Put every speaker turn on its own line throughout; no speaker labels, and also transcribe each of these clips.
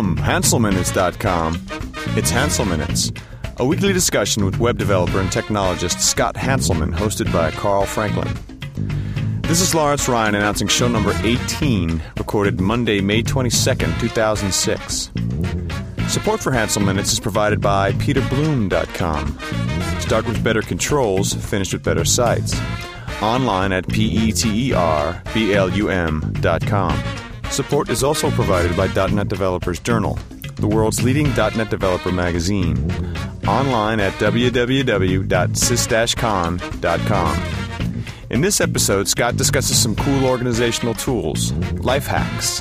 From HanselMinutes.com, it's Hansel Minutes, a weekly discussion with web developer and technologist Scott Hanselman, hosted by Carl Franklin. This is Lawrence Ryan announcing show number 18, recorded Monday, May 22nd, 2006. Support for Hansel Minutes is provided by PeterBloom.com. Start with better controls, finish with better sites. Online at PeterBloom.com. Support is also provided by .NET Developers Journal, the world's leading .NET developer magazine. Online at www.sys-con.com. In this episode, Scott discusses some cool organizational tools, life hacks.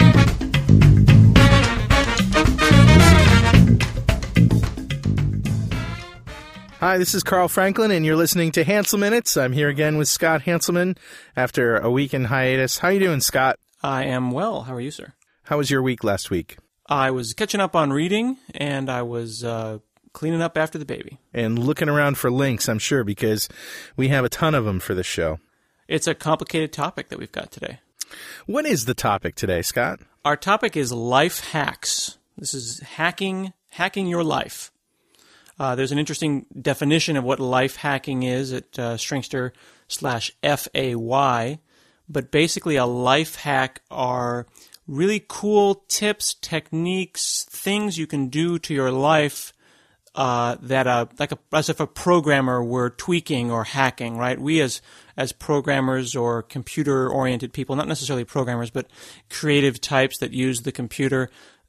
Hi, this is Carl Franklin, and you're listening to Hansel Minutes. I'm here again with Scott Hanselman after a week in hiatus. How you doing, Scott?
I am well. How are you, sir?
How was your week last week?
I was catching up on reading, and I was cleaning up after the baby.
And looking around for links, I'm sure, because we have a ton of them for this show.
It's a complicated topic that we've got today.
What is the topic today, Scott?
Our topic is life hacks. This is hacking your life. There's an interesting definition of what life hacking is at Stringster/FAY. But basically, a life hack are really cool tips, techniques, things you can do to your life as if a programmer were tweaking or hacking, right? We as programmers or computer-oriented people, not necessarily programmers, but creative types that use the computer,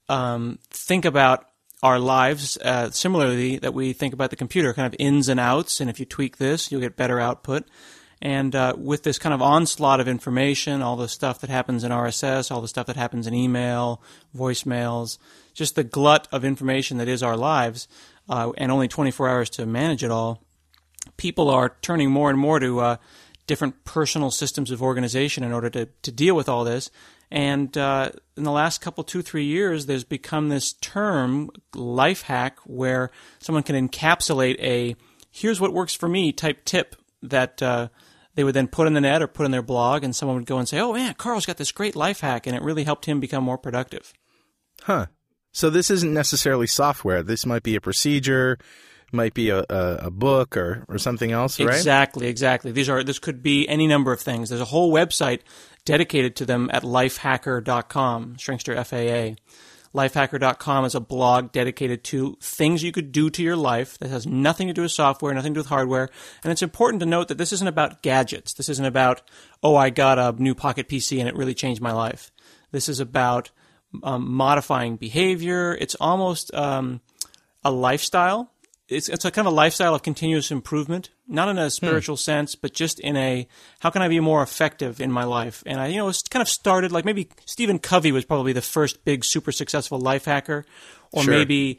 think about our lives similarly that we think about the computer, kind of ins and outs, and if you tweak this, you'll get better output. And with this kind of onslaught of information, all the stuff that happens in RSS, all the stuff that happens in email, voicemails, just the glut of information that is our lives, and only 24 hours to manage it all, people are turning more and more to different personal systems of organization in order to deal with all this. And in the last 2-3 years, there's become this term, life hack, where someone can encapsulate a here's what works for me type tip that they would then put on the net or put in their blog, and someone would go and say, oh man, Carl's got this great life hack, and it really helped him become more productive.
Huh. So this isn't necessarily software. This might be a procedure, might be a book or something else, right?
Exactly. This could be any number of things. There's a whole website dedicated to them at lifehacker.com, Stringster FAA. Lifehacker.com is a blog dedicated to things you could do to your life that has nothing to do with software, nothing to do with hardware. And it's important to note that this isn't about gadgets. This isn't about, oh, I got a new Pocket PC and it really changed my life. This is about modifying behavior. It's almost a lifestyle. It's a kind of a lifestyle of continuous improvement, not in a spiritual sense, but just in a, how can I be more effective in my life? And it's kind of started, like maybe Stephen Covey was probably the first big, super successful life hacker, or
sure.
Maybe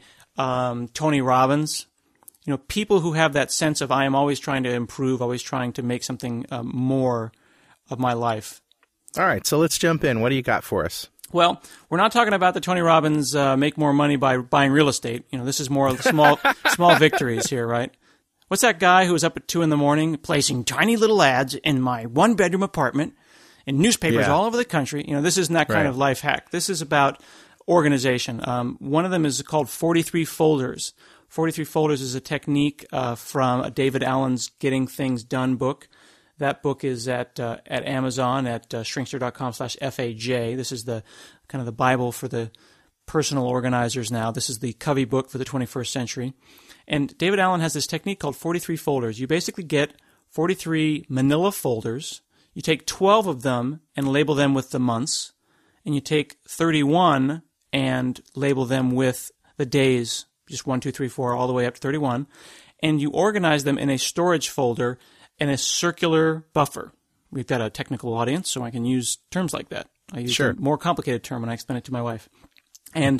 Tony Robbins. People who have that sense of, I am always trying to improve, always trying to make something more of my life.
All right, so let's jump in. What do you got for us?
Well, we're not talking about the Tony Robbins make more money by buying real estate. This is more small victories here, right? What's that guy who was up at 2 a.m. placing tiny little ads in my one-bedroom apartment in newspapers all over the country? This isn't that kind of life hack. This is about organization. One of them is called 43 folders. 43 folders is a technique from David Allen's Getting Things Done book. That book is at Amazon at Stringster.com/FAJ. This is the kind of the Bible for the personal organizers now. This is the Covey book for the 21st century. And David Allen has this technique called 43 folders. You basically get 43 manila folders. You take 12 of them and label them with the months. And you take 31 and label them with the days, just 1, 2, 3, 4, all the way up to 31. And you organize them in a storage folder in a circular buffer. We've got a technical audience, so I can use terms like that. I use a more complicated term when I explain it to my wife. And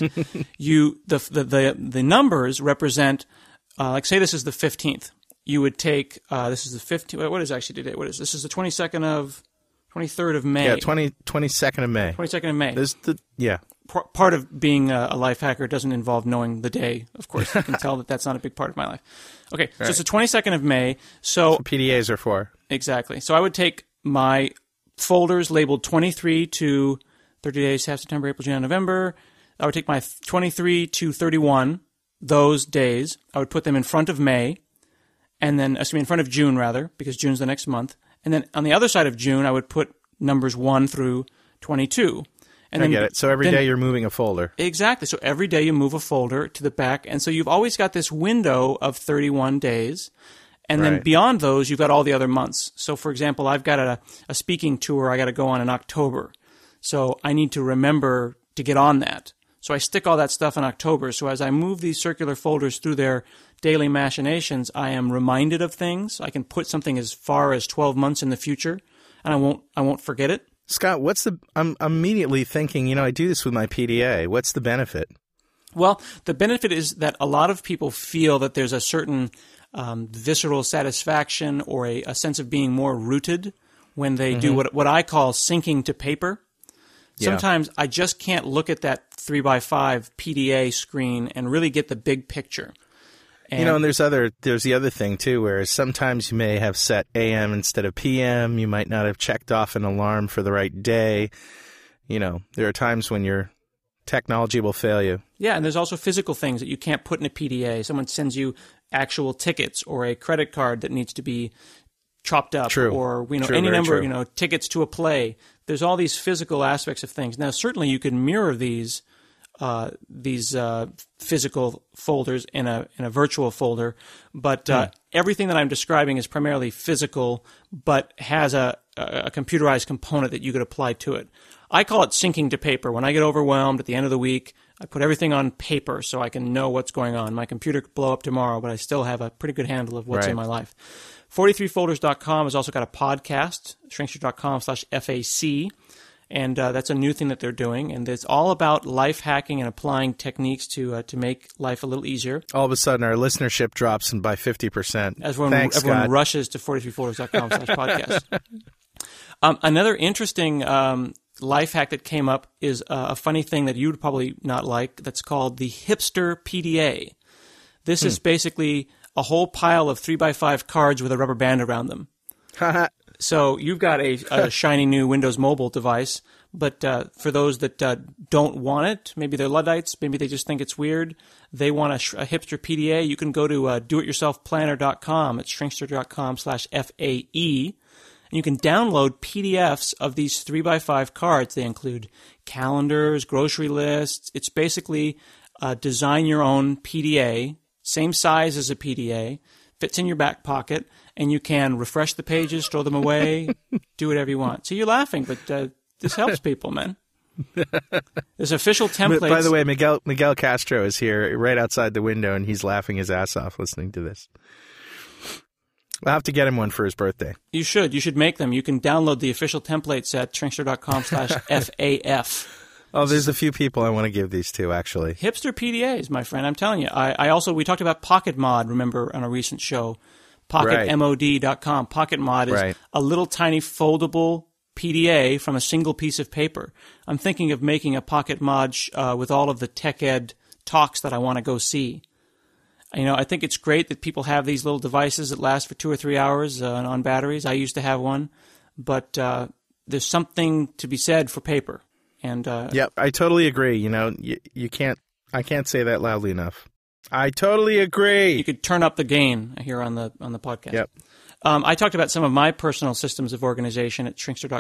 the numbers represent, like say this is the 15th. You would take, this is the 15th, what is actually today? What is this? Is the 23rd of May.
Yeah, 22nd of May.
22nd of May.
Yeah.
Part of being a life hacker doesn't involve knowing the day, of course. You can tell that that's not a big part of my life. Okay, so it's the 22nd of May. So
that's what PDAs are for.
Exactly. So I would take my folders labeled 23 to 30 days, half September, April, June, November. I would take my 23 to 31, those days. I would put them in front of May, and then, in front of June, rather, because June's the next month. And then on the other side of June, I would put numbers 1 through 22. And
I get it. So every day you're moving a folder.
Exactly. So every day you move a folder to the back. And so you've always got this window of 31 days. And then beyond those, you've got all the other months. So, for example, I've got a speaking tour I got to go on in October. So I need to remember to get on that. So I stick all that stuff in October. So as I move these circular folders through their daily machinations, I am reminded of things. I can put something as far as 12 months in the future, and I won't forget it.
Scott, I'm immediately thinking, I do this with my PDA. What's the benefit?
Well, the benefit is that a lot of people feel that there's a certain visceral satisfaction or a sense of being more rooted when they do what I call syncing to paper. Sometimes I just can't look at that 3x5 PDA screen and really get the big picture. And
there's the other thing too, where sometimes you may have set AM instead of PM. You might not have checked off an alarm for the right day. There are times when your technology will fail you.
Yeah, and there's also physical things that you can't put in a PDA. Someone sends you actual tickets or a credit card that needs to be chopped up, or any number of tickets to a play. There's all these physical aspects of things. Now, certainly you can mirror these physical folders in a virtual folder, but everything that I'm describing is primarily physical, but has a computerized component that you could apply to it. I call it syncing to paper. When I get overwhelmed at the end of the week, I put everything on paper so I can know what's going on. My computer could blow up tomorrow, but I still have a pretty good handle of what's in my life. 43folders.com has also got a podcast, shrinkster.com/FAC, and that's a new thing that they're doing. And it's all about life hacking and applying techniques to make life a little easier.
All of a sudden, our listenership drops by 50%.
Everyone rushes to 43folders.com/podcast. Another interesting life hack that came up is a funny thing that you would probably not like. That's called the hipster PDA. This is basically a whole pile of 3x5 cards with a rubber band around them. So you've got a shiny new Windows Mobile device, but for those that don't want it, maybe they're Luddites, maybe they just think it's weird, they want a hipster PDA, you can go to doityourselfplanner.com. It's shrinkster.com/FAE. And you can download PDFs of these 3x5 cards. They include calendars, grocery lists. It's basically design your own PDA, same size as a PDA, fits in your back pocket, and you can refresh the pages, throw them away, do whatever you want. So you're laughing, but this helps people, man. There's official templates.
By the way, Miguel Castro is here right outside the window, and he's laughing his ass off listening to this. I'll have to get him one for his birthday.
You should. You should make them. You can download the official templates at shrinkster.com/FAF.
Oh, there's a few people I want to give these to, actually.
Hipster PDAs, my friend. I'm telling you. We talked about Pocket Mod, remember, on a recent show. PocketMod.com. Pocket Mod is a little tiny foldable PDA from a single piece of paper. I'm thinking of making a Pocket Mod with all of the tech ed talks that I want to go see. I think it's great that people have these little devices that last for 2 or 3 hours on batteries. I used to have one, but there's something to be said for paper. And
yep, I totally agree. You can't. I can't say that loudly enough. I totally agree.
You could turn up the gain here on the podcast.
Yep.
I talked about some of my personal systems of organization at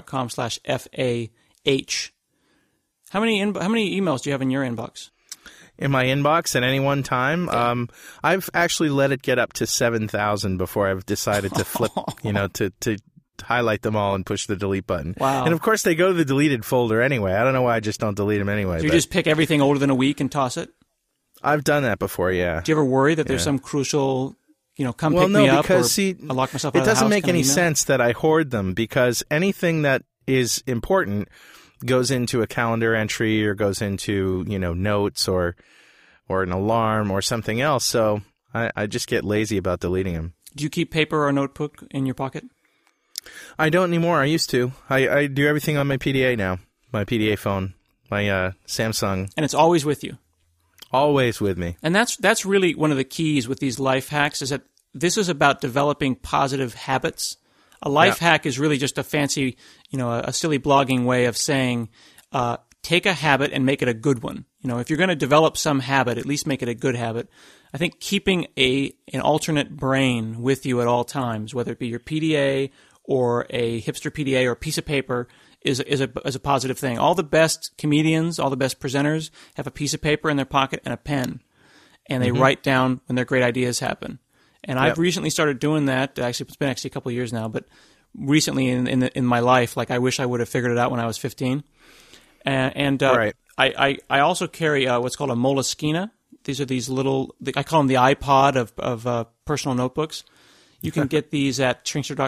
shrinkster.com/FAH. How many emails do you have in your inbox?
In my inbox at any one time, I've actually let it get up to 7,000 before I've decided to flip, to highlight them all and push the delete button.
Wow.
And of course, they go to the deleted folder anyway. I don't know why I just don't delete them anyway.
So you just pick everything older than a week and toss it?
I've done that before, yeah.
Do you ever worry that there's some crucial, come pick me up, or I lock myself out of the house?
It doesn't make any sense that I hoard them, because anything that is important goes into a calendar entry or goes into, notes or an alarm or something else. So I just get lazy about deleting them.
Do you keep paper or notebook in your pocket?
I don't anymore. I used to. I do everything on my PDA now. My PDA phone, my Samsung.
And it's always with you.
Always with me.
And that's really one of the keys with these life hacks, is that this is about developing positive habits. A life hack is really just a fancy, a silly blogging way of saying, take a habit and make it a good one. You know, if you're going to develop some habit, at least make it a good habit. I think keeping an alternate brain with you at all times, whether it be your PDA or a hipster PDA or a piece of paper, is a positive thing. All the best comedians, all the best presenters have a piece of paper in their pocket and a pen, and they write down when their great ideas happen. And I've recently started doing that. Actually, it's been a couple of years now, but recently in my life, like I wish I would have figured it out when I was 15. Right. I also carry what's called a Moleskine. These are these little, I call them the iPod of personal notebooks. You can get these at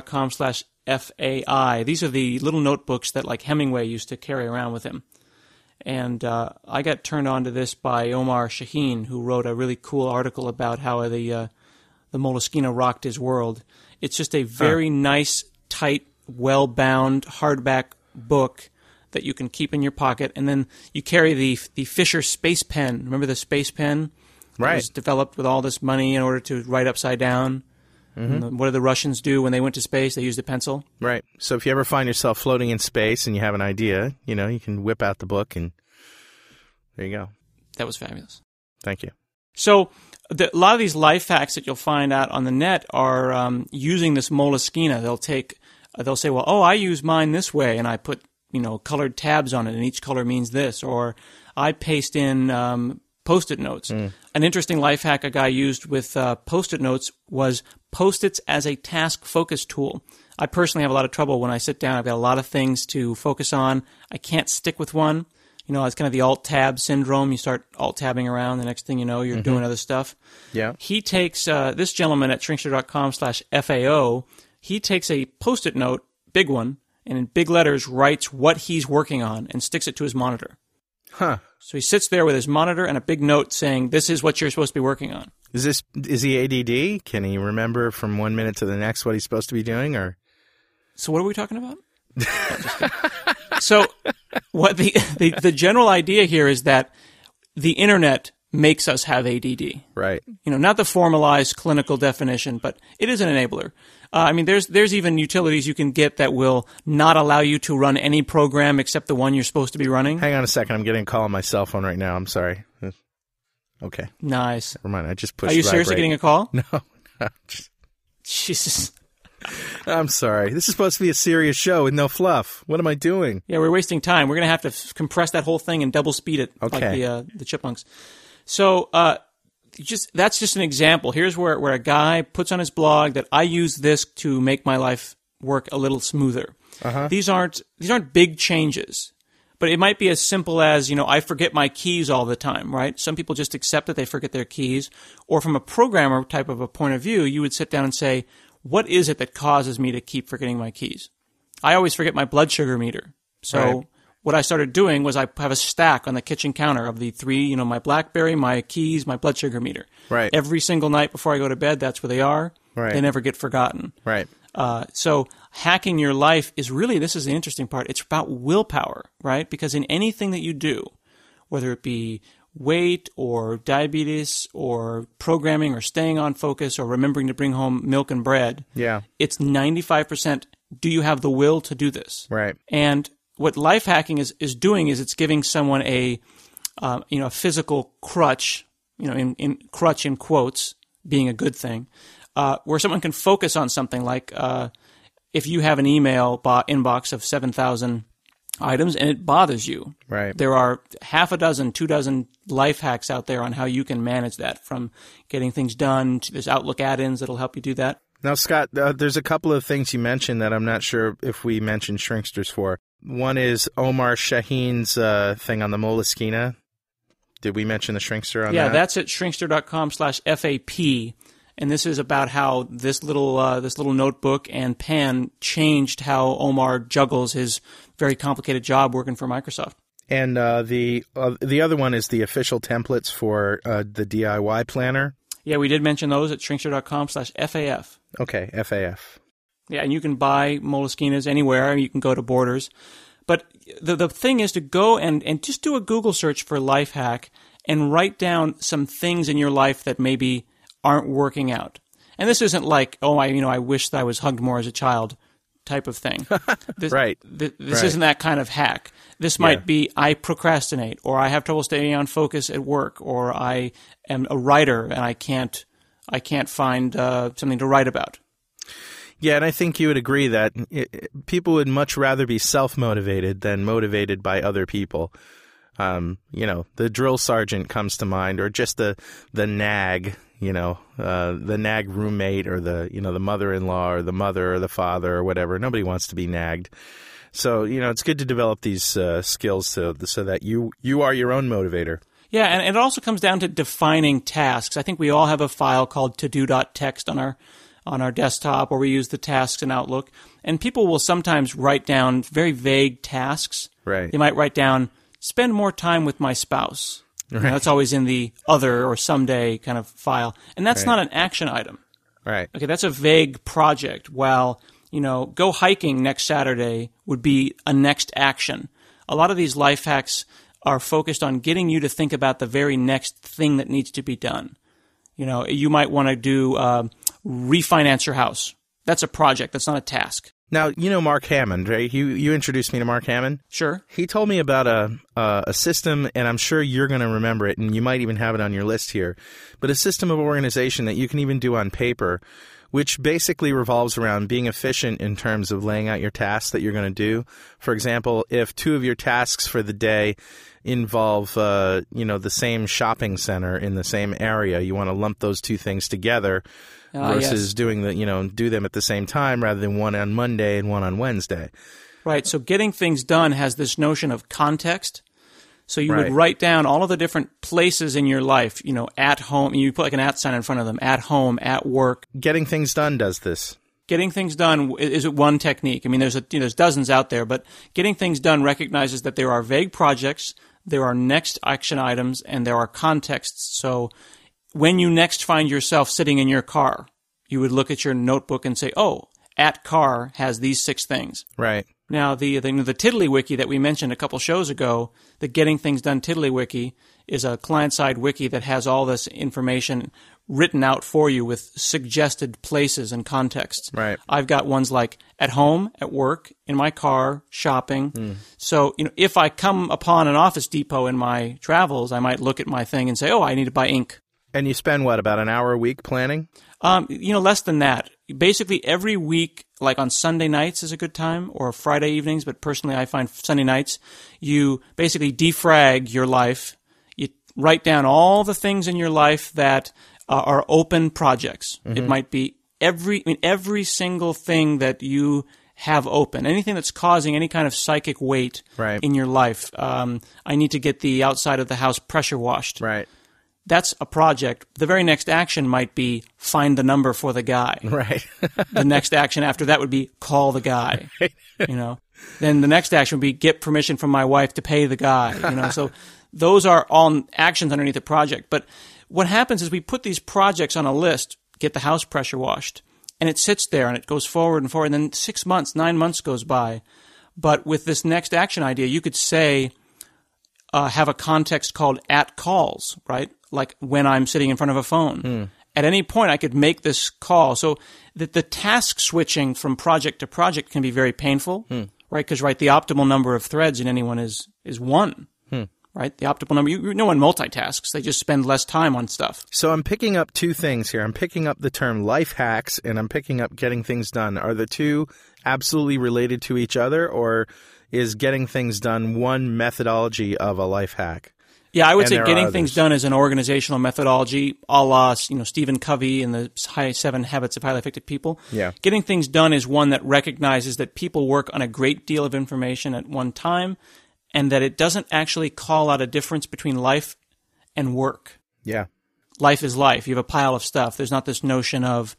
shrinkster.com/FAI. These are the little notebooks that like Hemingway used to carry around with him. And I got turned on to this by Omar Shaheen, who wrote a really cool article about how the Moleskine rocked his world. It's just a very nice, tight, well-bound hardback book that you can keep in your pocket, and then you carry the Fisher Space Pen. Remember the Space Pen?
Right.
It was developed with all this money in order to write upside down. What did the Russians do when they went to space? They used a pencil.
Right. So if you ever find yourself floating in space and you have an idea, you know, you can whip out the book and there you go.
That was fabulous.
Thank you.
So a lot of these life hacks that you'll find out on the net are using this Moleskine. They'll say, well, I use mine this way, and I put colored tabs on it, and each color means this, or I paste in Post-it notes. An interesting life hack a guy used with Post-it notes was Post-its as a task focus tool. I personally have a lot of trouble when I sit down. I've got a lot of things to focus on. I can't stick with one. You know, it's kind of the alt-tab syndrome. You start alt-tabbing around. The next thing you know, you're doing other stuff.
Yeah.
He takes, this gentleman at shrinkster.com/FAO, he takes a Post-it note, big one, and in big letters writes what he's working on and sticks it to his monitor.
Huh.
So he sits there with his monitor and a big note saying, this is what you're supposed to be working on.
Is he ADD? Can he remember from 1 minute to the next what he's supposed to be doing? Or
so what are we talking about? So what the general idea here is that the internet makes us have ADD.
Right.
You know, not the formalized clinical definition, but it is an enabler. I mean, there's even utilities you can get that will not allow you to run any program except the one you're supposed to be running.
Hang on a second. I'm getting a call on my cell phone right now. I'm sorry. Okay.
Nice.
Never mind. I just pushed
Are you
vibrate.
seriously getting a call?
No.
Jesus.
I'm sorry. This is supposed to be a serious show with no fluff. What am I doing?
Yeah, we're wasting time. We're going to have to compress that whole thing and double speed it like the chipmunks. So that's just an example. Here's where a guy puts on his blog that I use this to make my life work a little smoother. These aren't big changes, but it might be as simple as, I forget my keys all the time, right? Some people just accept that they forget their keys. Or from a programmer type of a point of view, you would sit down and say, what is it that causes me to keep forgetting my keys? I always forget my blood sugar meter. So what I started doing was I have a stack on the kitchen counter of the three, my BlackBerry, my keys, my blood sugar meter.
Right.
Every single night before I go to bed, that's where they are.
Right.
They never get forgotten.
Right.
So hacking your life is really, this is the interesting part, it's about willpower, right? Because in anything that you do, whether it be weight or diabetes or programming or staying on focus or remembering to bring home milk and bread, it's 95% do you have the will to do this?
Right.
And what life hacking is doing is it's giving someone a physical crutch, in crutch in quotes, being a good thing, where someone can focus on something like if you have an email inbox of 7,000 items and it bothers you.
Right.
There are 6, 2 dozen life hacks out there on how you can manage that, from getting things done to there's Outlook add-ins that'll help you do that.
Now, Scott, there's a couple of things you mentioned that I'm not sure if we mentioned Shrinksters for. One is Omar Shaheen's thing on the Moleskine. Did we mention the Shrinkster on that?
Yeah, that's at shrinkster.com/FAP. And this is about how this little notebook and pen changed how Omar juggles his very complicated job working for Microsoft.
And the other one is the official templates for the DIY planner.
Yeah, we did mention those at shrinkster.com/FAF.
Okay, FAF.
Yeah, and you can buy Moleskines anywhere. You can go to Borders. But the thing is to go and just do a Google search for life hack and write down some things in your life that maybe aren't working out. And this isn't like, I wish that I was hugged more as a child. type of thing. This,
Right.
This
Right.
isn't that kind of hack. This might be I procrastinate, or I have trouble staying on focus at work, or I am a writer and I can't find something to write about.
Yeah, and I think you would agree that people would much rather be self-motivated than motivated by other people. The drill sergeant comes to mind, or just the nag, the nag roommate, or the mother-in-law, or the mother, or the father, or whatever. Nobody wants to be nagged. So, it's good to develop these skills so that you are your own motivator.
Yeah, and it also comes down to defining tasks. I think we all have a file called to-do.txt on our desktop, or we use the tasks in Outlook. And people will sometimes write down very vague tasks.
Right.
They might write down, spend more time with my spouse.
Right.
That's always in the other or someday kind of file. And that's not an action item.
Right.
Okay, that's a vague project. While, go hiking next Saturday would be a next action. A lot of these life hacks are focused on getting you to think about the very next thing that needs to be done. You might want to do refinance your house. That's a project. That's not a task.
Now, Mark Hammond, right? You introduced me to Mark Hammond.
Sure.
He told me about a system, and I'm sure you're going to remember it, and you might even have it on your list here, but a system of organization that you can even do on paper, which basically revolves around being efficient in terms of laying out your tasks that you're going to do. For example, if two of your tasks for the day involve, the same shopping center in the same area, you want to lump those two things together versus doing do them at the same time rather than one on Monday and one on Wednesday.
Right. So getting things done has this notion of context. So you would write down all of the different places in your life, at home. You put like an at sign in front of them, at home, at work.
Getting things done does this.
Getting things done is one technique. I mean, there's dozens out there, but getting things done recognizes that there are vague projects, there are next action items, and there are contexts. So when you next find yourself sitting in your car, you would look at your notebook and say, oh, at car has these 6 things.
Right.
Now, the Tiddlywiki that we mentioned a couple shows ago, the Getting Things Done Tiddlywiki, is a client-side wiki that has all this information written out for you with suggested places and contexts.
Right.
I've got ones like at home, at work, in my car, shopping. So, if I come upon an Office Depot in my travels, I might look at my thing and say, oh, I need to buy ink.
And you spend, about an hour a week planning?
Less than that. Basically, every week, like on Sunday nights is a good time, or Friday evenings, but personally I find Sunday nights, you basically defrag your life. You write down all the things in your life that are open projects. It might be every single thing that you have open, anything that's causing any kind of psychic weight in your life. I need to get the outside of the house pressure washed.
Right.
That's a project. The very next action might be find the number for the guy.
Right.
The next action after that would be call the guy. Then the next action would be get permission from my wife to pay the guy. So those are all actions underneath the project. But what happens is we put these projects on a list, get the house pressure washed, and it sits there and it goes forward and forward. And then 6 months, 9 months goes by. But with this next action idea, you could say, have a context called at calls, right? Like when I'm sitting in front of a phone. At any point, I could make this call. So that the task switching from project to project can be very painful, right? Because, the optimal number of threads in anyone is 1, right? The optimal number. No one multitasks. They just spend less time on stuff.
So I'm picking up 2 things here. I'm picking up the term life hacks, and I'm picking up getting things done. Are the 2 absolutely related to each other, or is getting things done one methodology of a life hack?
Yeah, I would say getting things done is an organizational methodology, a la Stephen Covey and the 7 Habits of Highly Effective People.
Yeah.
Getting things done is one that recognizes that people work on a great deal of information at one time, and that it doesn't actually call out a difference between life and work.
Yeah.
Life is life. You have a pile of stuff. There's not this notion of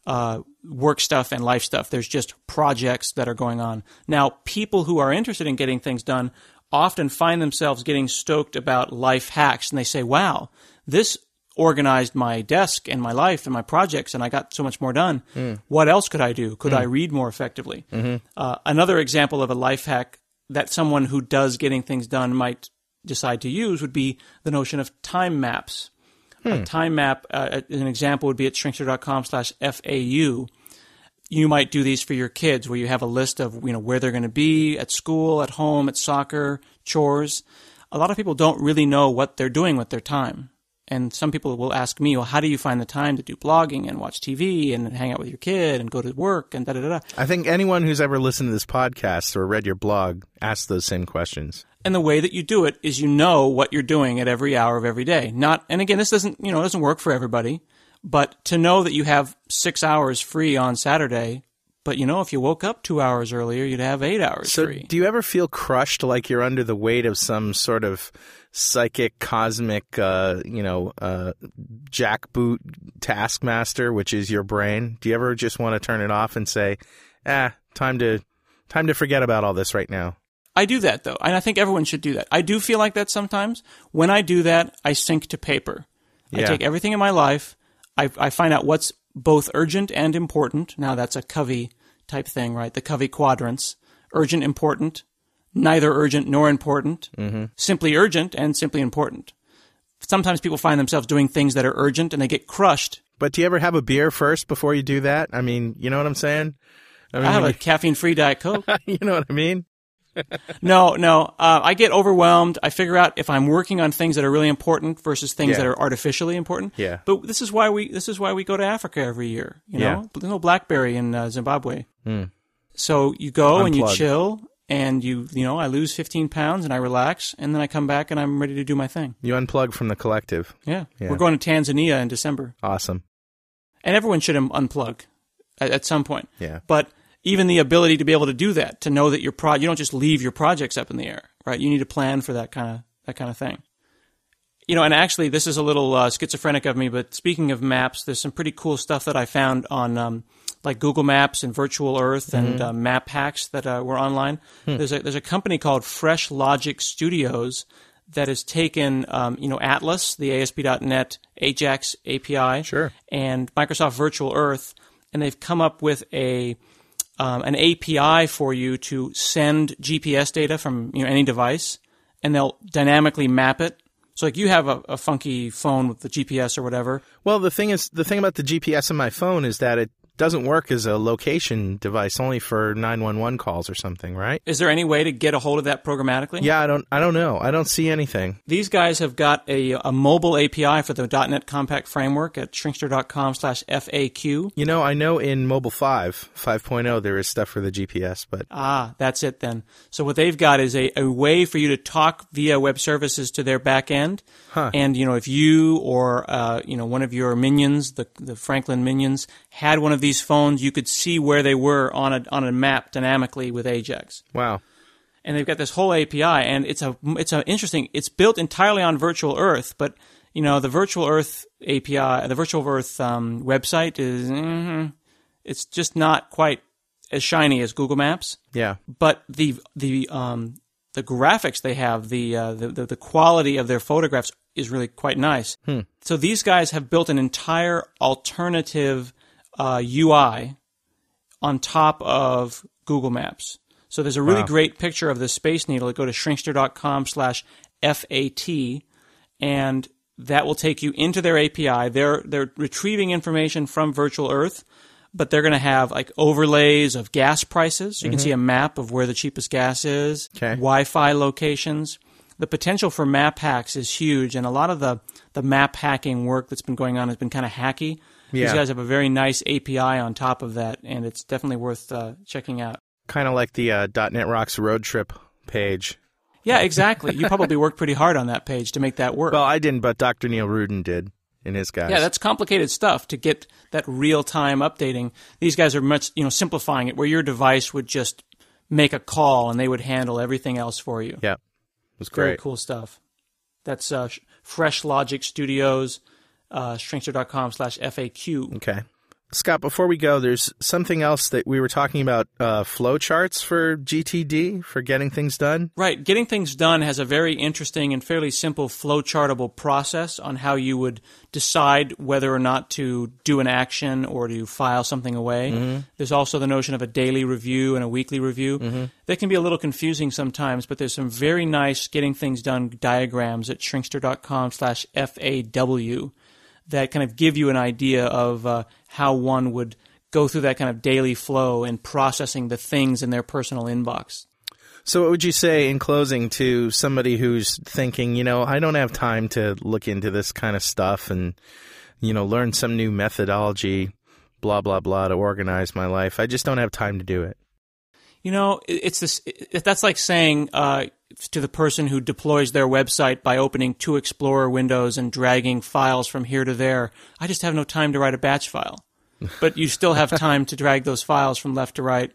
work stuff and life stuff. There's just projects that are going on. Now, people who are interested in getting things done often find themselves getting stoked about life hacks, and they say, wow, this organized my desk and my life and my projects, and I got so much more done. What else could I do? Could I read more effectively? Another example of a life hack that someone who does getting things done might decide to use would be the notion of time maps. A time map, an example would be at shrinkster.com/FAU. you might do these for your kids, where you have a list of, where they're going to be at school, at home, at soccer, chores. A lot of people don't really know what they're doing with their time. And some people will ask me, well, how do you find the time to do blogging and watch TV and hang out with your kid and go to work and da-da-da-da?
I think anyone who's ever listened to this podcast or read your blog asks those same questions.
And the way that you do it is what you're doing at every hour of every day. And again, this doesn't work for everybody, but to know that you have 6 hours free on Saturday, but if you woke up 2 hours earlier, you'd have 8 hours free.
So do you ever feel crushed, like you're under the weight of some sort of psychic, cosmic, jackboot taskmaster, which is your brain? Do you ever just want to turn it off and say, time to forget about all this right now?
I do that, though, and I think everyone should do that. I do feel like that sometimes. When I do that, I sink to paper.
Yeah.
I take everything in my life. I find out what's both urgent and important. Now, that's a Covey type thing, right? The Covey quadrants. Urgent, important. Neither urgent nor important. Mm-hmm. Simply urgent and simply important. Sometimes people find themselves doing things that are urgent and they get crushed.
But do you ever have a beer first before you do that? I mean, you know what I'm saying?
I have a caffeine-free Diet Coke.
You know what I mean?
No. I get overwhelmed. I figure out if I'm working on things that are really important versus things that are artificially important.
Yeah.
But this is why we go to Africa every year. There's no BlackBerry in Zimbabwe. Mm. So you go and you chill, and I lose 15 pounds and I relax, and then I come back and I'm ready to do my thing.
You unplug from the collective.
Yeah. We're going to Tanzania in December.
Awesome.
And everyone should unplug at some point.
Yeah.
But even the ability to be able to do that, to know that you don't just leave your projects up in the air, right? You need to plan for that kind of thing. And actually, this is a little schizophrenic of me, but speaking of maps, there's some pretty cool stuff that I found on like Google Maps and Virtual Earth and map hacks that were online. There's a company called Fresh Logic Studios that has taken Atlas, the ASP.NET Ajax API,
sure,
and Microsoft Virtual Earth, and they've come up with an API for you to send GPS data from any device, and they'll dynamically map it. So like you have a funky phone with the GPS or whatever.
Well, the thing about the GPS on my phone is that it doesn't work as a location device, only for 911 calls or something, right?
Is there any way to get a hold of that programmatically?
Yeah, I don't know. I don't see anything.
These guys have got a mobile API for the .NET Compact Framework at shrinkster.com/FAQ.
I know in Mobile 5.0 there is stuff for the GPS, but...
that's it then. So what they've got is a way for you to talk via web services to their back end.
Huh.
And, if you or, one of your minions, the Franklin minions, had one of these phones, you could see where they were on a map dynamically with Ajax.
Wow.
And they've got this whole API, and it's interesting. It's built entirely on Virtual Earth, but the Virtual Earth API, the Virtual Earth website is it's just not quite as shiny as Google Maps.
Yeah.
But the graphics they have, the quality of their photographs is really quite nice. So these guys have built an entire alternative UI on top of Google Maps. So there's a really great picture of the Space Needle. Go to shrinkster.com/FAT, and that will take you into their API. They're retrieving information from Virtual Earth, but they're going to have like overlays of gas prices. So you can see a map of where the cheapest gas is, Wi-Fi locations. The potential for map hacks is huge, and a lot of the map hacking work that's been going on has been kind of hacky.
Yeah.
These guys have a very nice API on top of that, and it's definitely worth checking out.
Kind of like the .NET Rocks road trip page.
Yeah, exactly. You probably worked pretty hard on that page to make that work.
Well, I didn't, but Dr. Neil Rudin did in his guys.
Yeah, that's complicated stuff to get that real-time updating. These guys are much, simplifying it, where your device would just make a call and they would handle everything else for you.
Yeah, it was great.
Very cool stuff. That's Fresh Logic Studios, shrinkster.com/FAQ.
Okay. Scott, before we go, there's something else that we were talking about, flowcharts for GTD, for getting things done.
Right. Getting things done has a very interesting and fairly simple flowchartable process on how you would decide whether or not to do an action or to file something away. Mm-hmm. There's also the notion of a daily review and a weekly review. Mm-hmm. They can be a little confusing sometimes, but there's some very nice getting things done diagrams at shrinkster.com/FAW that kind of give you an idea of how one would go through that kind of daily flow and processing the things in their personal inbox.
So what would you say in closing to somebody who's thinking, I don't have time to look into this kind of stuff and, learn some new methodology, blah, blah, blah, to organize my life. I just don't have time to do it.
It's this. That's like saying to the person who deploys their website by opening 2 Explorer windows and dragging files from here to there, I just have no time to write a batch file. But you still have time to drag those files from left to right.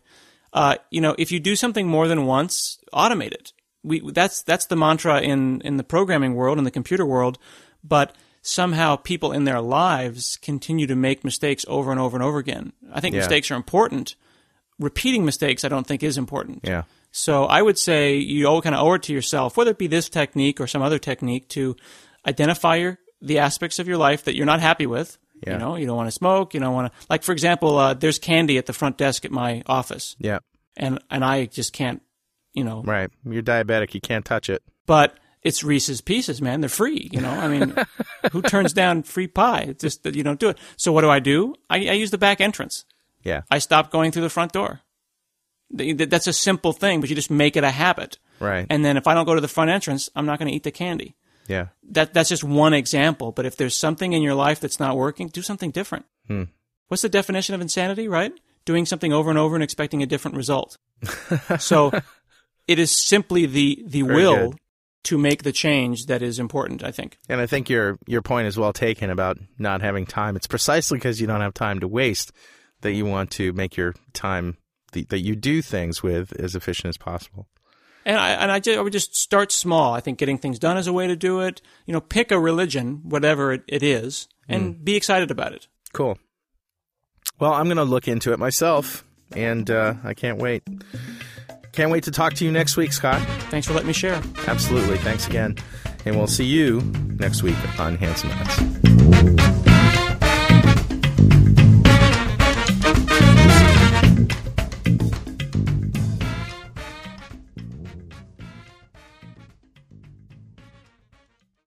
If you do something more than once, automate it. That's the mantra in the programming world, in the computer world, but somehow people in their lives continue to make mistakes over and over and over again. I think mistakes are important. Repeating mistakes, I don't think, is important.
Yeah.
So I would say you kind of owe it to yourself, whether it be this technique or some other technique, to identify the aspects of your life that you're not happy with.
Yeah.
You don't want to smoke. You don't want to, for example, there's candy at the front desk at my office.
Yeah.
And I just can't,
Right. You're diabetic. You can't touch it.
But it's Reese's Pieces, man. They're free, who turns down free pie? It's just that you don't do it. So what do? I use the back entrance.
Yeah.
I stopped going through the front door. That's a simple thing, but you just make it a habit.
Right.
And then if I don't go to the front entrance, I'm not going to eat the candy.
Yeah.
That's just one example. But if there's something in your life that's not working, do something different. What's the definition of insanity, right? Doing something over and over and expecting a different result. So it is simply the will
good.
To make the change that is important, I think.
And I think your point is well taken about not having time. It's precisely because you don't have time to waste that you want to make your time that you do things with as efficient as possible.
And I would just start small. I think getting things done is a way to do it. Pick a religion, whatever it is, and be excited about it.
Cool. Well, I'm going to look into it myself, and I can't wait. Can't wait to talk to you next week, Scott.
Thanks for letting me share.
Absolutely. Thanks again. And we'll see you next week on Handsome Minutes.